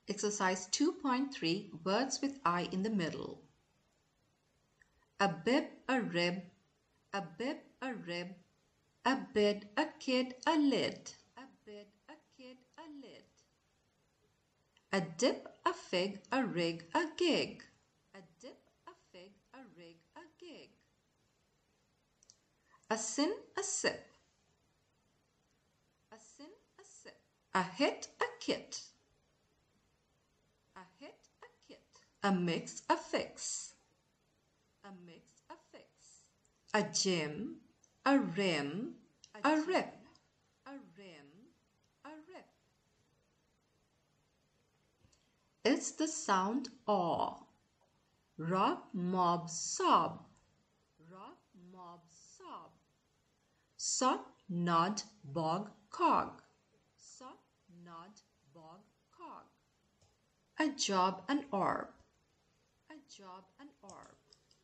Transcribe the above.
Exercise 2.3, words with I in the middle. A bib, a rib, a bib, a rib, a bid, a kid, a lid. A bid, a kid, a lid. A dip, a fig, a rig, a gig. A dip, a fig, a rig, a gig. A sin, a sip. A sin, a sip. A hit, a kit. A hit, a kit. A mix, a fix. A mix, a fix. A gym, a rim, a rip. A rim, a rip. It's the sound aw. Rob, mob, sob. Rob, mob, sob. Sot, nod, bog, cog. Sot, nod, bog, cog. A job, an orb. A job, an orb.